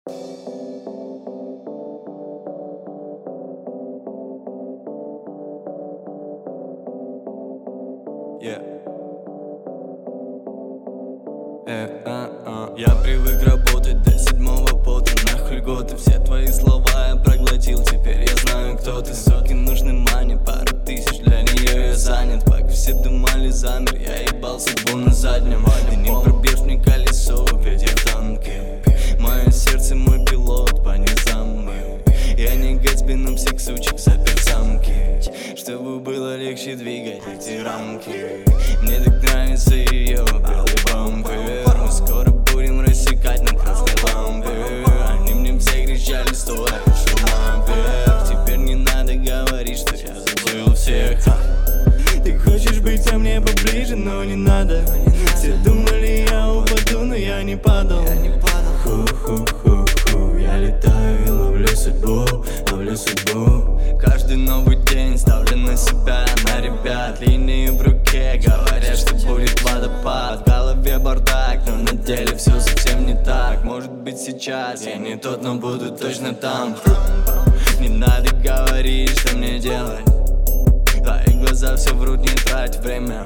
Я привык работать до 7-го пота. Нахуй льготы, все твои слова я проглотил. Теперь я знаю, кто ты. Сотки нужны мане, пару тысяч для нее я занят. Пока все думали замер, я ебал судьбу на заднем. Ты не пробьешь мне колесо, ведь я в танке. Мое сердце мой пилот по низам. Я не Гэтсби, но всех сучек запер самки, чтобы было легче двигать эти рамки. Мне так нравится ее белый бампер. Мы скоро будем рассекать на красной лампе. Они мне все кричали, стой, шума вверх. Теперь не надо говорить, что я забыл всех. Ты хочешь быть ко мне поближе, но не надо. Все думали, я упаду, но я не падал. Ху-ху-ху-ху, я летаю и ловлю судьбу, ловлю судьбу. Каждый новый день ставлю на себя, на ребят. Линии в руке, говорят, что будет водопад. В голове бардак, но на деле все совсем не так. Может быть сейчас я не тот, но буду точно там. Не надо говорить, что мне делать. Твои глаза все врут, не трать время.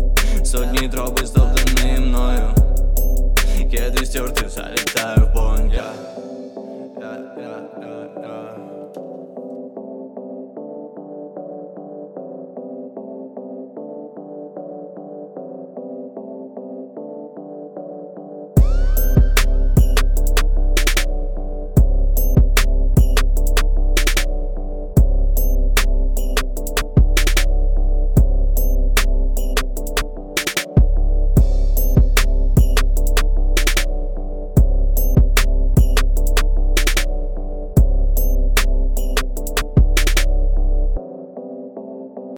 Сотни троп, истоптанные мною. Кеды стерты, залетаю в бой.